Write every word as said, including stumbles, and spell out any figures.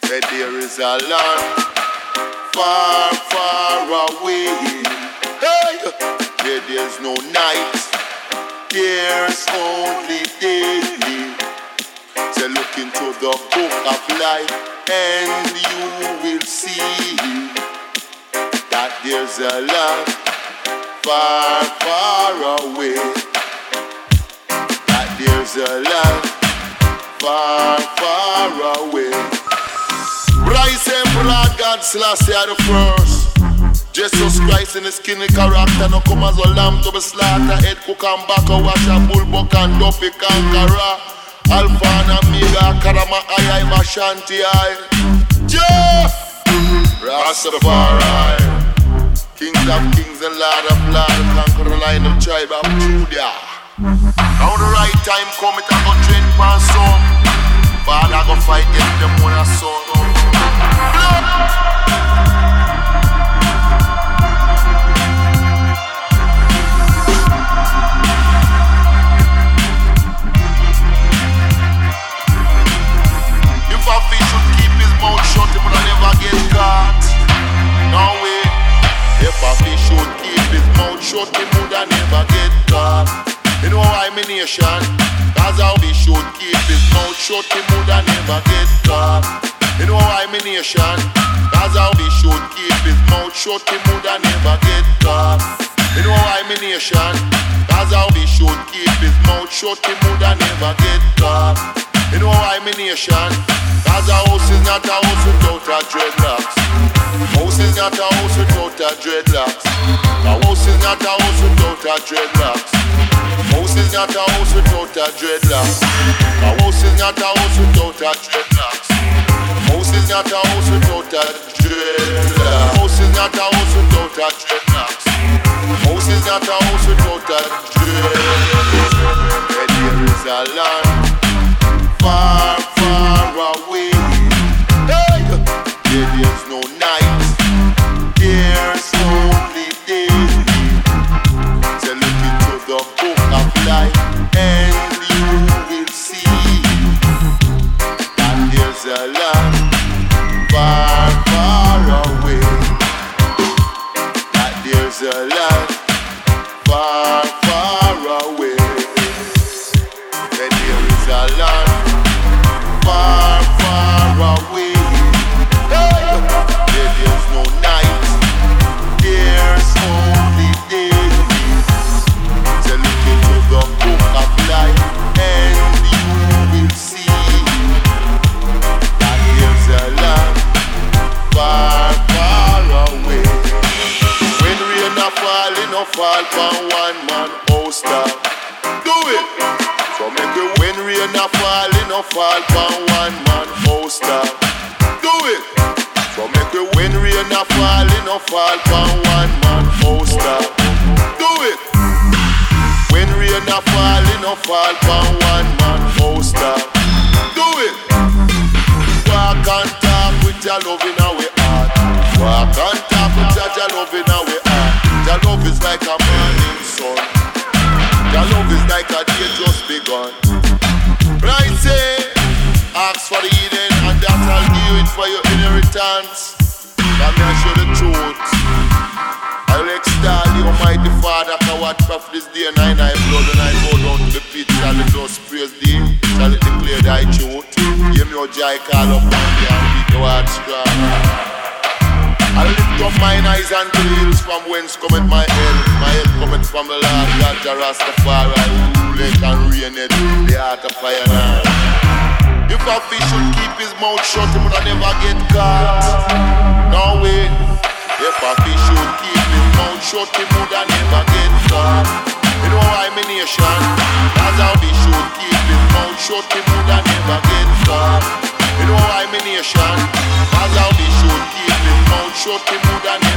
that there is a land far, far away. Hey, where there's no night, there's only day. So look into the book of life and you will see that there's a land far, far away. That there's a land far, far away. Rise Emperor God Selassie the first. Jesus Christ in his skinny character no come as a lamb to be slaughter. Head cook and back a wash a bull buck and duffy conqueror. Alpha and Omega Karama Ayai Mashanti I Jah Rastafari Kings of kings and Lord of lords, conquer the line of tribe of Judah. Now the right time come it a go train pan some. Father go fight get them when I saw if a fish should keep his mouth shut, he would never get caught. No way. If a fish should keep his mouth shut, he would never get caught. You know why my nation? Cause how he should keep his mouth shut, he would never get caught. You know why my nation? Cause how he should keep his mouth shut, he would never get caught. You know why my nation? Cause how he should keep his mouth shut, he would never get caught. You know why my nation? Cause a house is not a house without a dreadlocks. House is not a house without a dreadlocks. A house is not a house without a dreadlocks. House is not a house without a dreadlocks. A house is not a house without a dreadlocks. House is not a house without a dreadlocks. House is not a house without a dreadlocks. House is not a house without a dreadlocks. Where there is a land far, far away. Hey, where there's no night, there's only day. So look into the book of life and you will see that there's a land far, far away. That there's a land far, far away. That there is a land far, far away. Hey, where there's no night, there's only day. So look into the book of life and you will see that there's a land far, far away. When rain a fall, it no fall from one man house top. Do it! So make it when rain a fall, it no fall from one man house top. Do it. So make it when rain a fall, it no fall from one man house top. Do it. When rain a fall, it no fall from one man house top. Do it. Walk and talk with your love in our heart. Walk and talk with your love in our heart. Your love is like a morning sun. Your love is like a day just begun. Right say, ask for the Eden and that I'll give it for your inheritance. Let me show the truth. I will extol the Almighty Father for what of this day and I blood and I go down to the pit. Shall it just praise thee? Shall it declare thy truth? Give me your joy, call up on thee and beat your heart strong. I lift up mine eyes unto the hills from whence cometh my help. My help cometh from the Lord God, the Rastafari, who ruleth and reigneth the heart of fire now. If a fish should keep his mouth shut, he would never get caught. No way. If a fish should keep his mouth shut, he would never get caught. You know why my nation? That's how he should keep his mouth shut, he would never get caught. You know why my nation? That's how he should keep his mouth shut, he would never